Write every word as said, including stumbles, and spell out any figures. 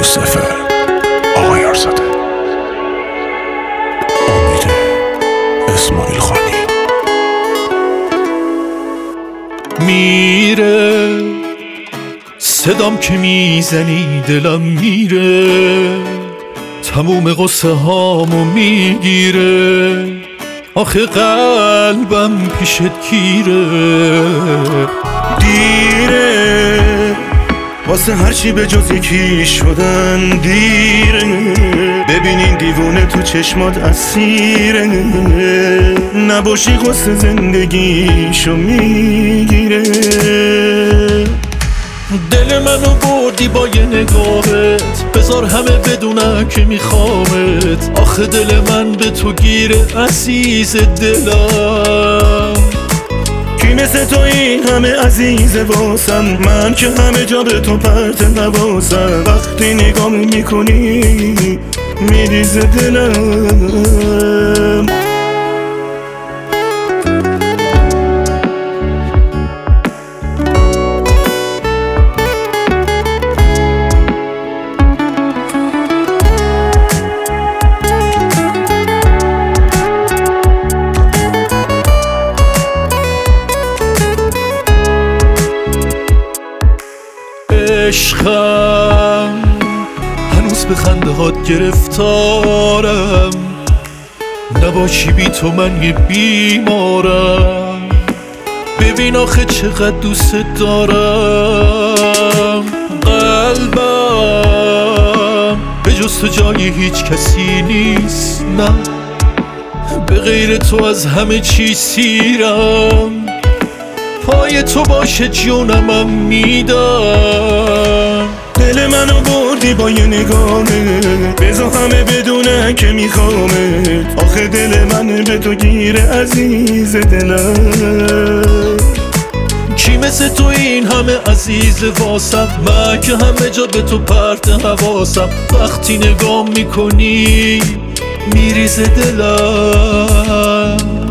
صفر آقای آرزاده، امید اسماعیل خانی. میره صدام که میزنی دلم میره، تموم قصه هامو میگیره، آخه قلبم پیشت گیره. دیره واسه هرچی به جز یکی شدن دیره، ببینین دیوونه تو چشمات اسیره، نباشی قصه زندگیشو میگیره. دل منو بردی با یه نگاهت، بذار همه بدونن که میخوامت، آخه دل من به تو گیره عزیز دلم. کی مثل تو این همه عزیزه واسم، من که همه جا به تو پرت نواسم، وقتی نگاه میکنی میریزه دلم. عشقم هنوز به خنده هات گرفتارم، نباشی بی تو من یه بیمارم، ببین آخه چقدر دوست دارم. قلبم به جز تو جای هیچ کسی نیست، نه به غیر تو از همه چی سیرم، پای تو باشه جونمم میدم. دل منو بردی با یه نگاهت، بذار همه بدونن که میخوامت، آخه دل من به تو گیره عزیز دلم. کی مثل تو این همه عزیز واسم، من که همه جا به تو پرت حواسم، وقتی نگاه میکنی میریزه دلم.